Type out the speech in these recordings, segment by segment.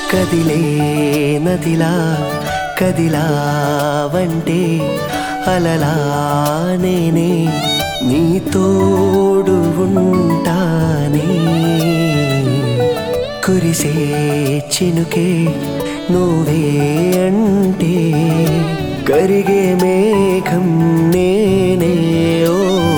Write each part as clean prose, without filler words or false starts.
కదిలే నదిలా కదిలావంటే అలలా నేనే నీ తోడు ఉంటానే కురిసే చినుకే నువ్వే అంటే కరిగే మేఘం నేనే ఓ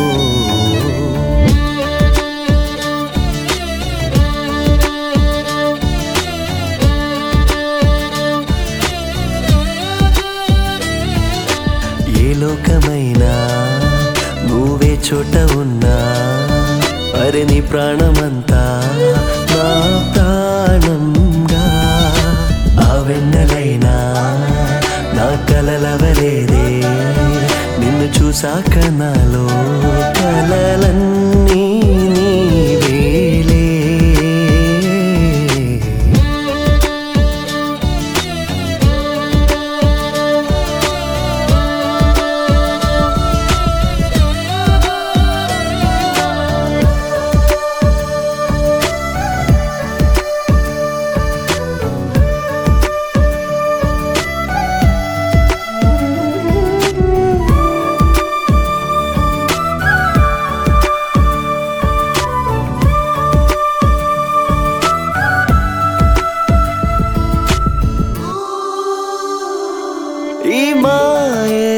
ఏ లోకమైనా నువ్వే చోట ఉన్నా అరే నీ ప్రాణమంతా నా ప్రాణంగా ఆ వెన్నెలైనా నా కలలవలేదే నిన్ను చూసాక నాలో కలలన్నీ నీవేలే ఈ మాయే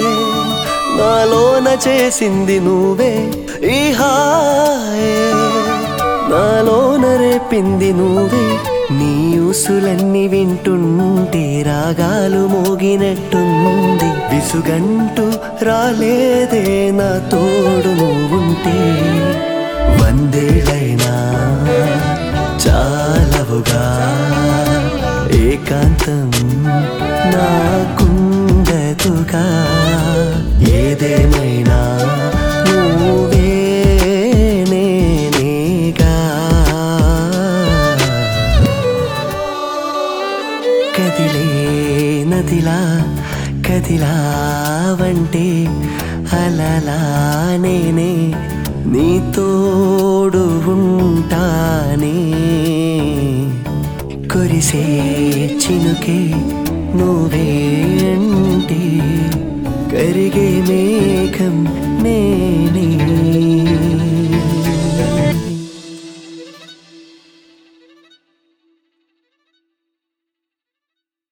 నాలోన చేసింది నువ్వే ఈ హాయే నాలోన రేపింది నువ్వే నీ ఊసులన్నీ వింటుంటే రాగాలు మోగినట్టుంది విసుగంటూ రాలేదే నా తోడు నువ్వుంటే వందేళ్ళైనా చాలవుగా ఏకాంతం నాకుండదుగా ఏదేమైనా నువ్వే నేనేగా కదిలే నదిలా కదిలావంటే అలలా నేనే నీ తోడు ఉంటానే కురిసే చినుకే నువ్వే అంటే కరిగే మేఘం నేనే